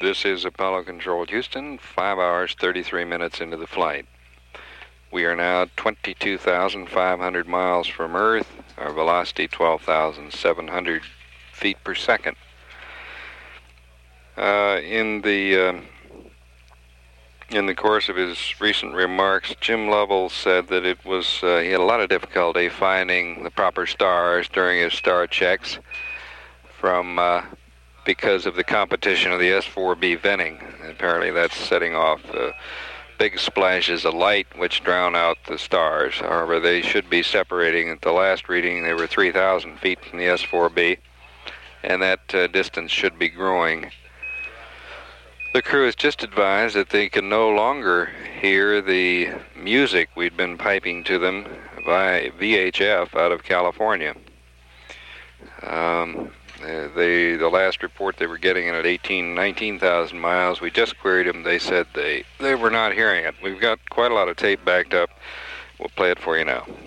This is Apollo Control Houston, 5 hours, 33 minutes into the flight. We are now 22,500 miles from Earth, our velocity 12,700 feet per second. In the course of his recent remarks, Jim Lovell said that it was he had a lot of difficulty finding the proper stars during his star checks because of the competition of the S4B venting. Apparently that's setting off big splashes of light which drown out the stars. However, they should be separating. At the last reading, they were 3,000 feet from the S4B, and that distance should be growing. The crew has just advised that they can no longer hear the music we'd been piping to them by VHF out of California. The last report they were getting in at 19,000 miles, we just queried them. They said they were not hearing it. We've got quite a lot of tape backed up. We'll play it for you now.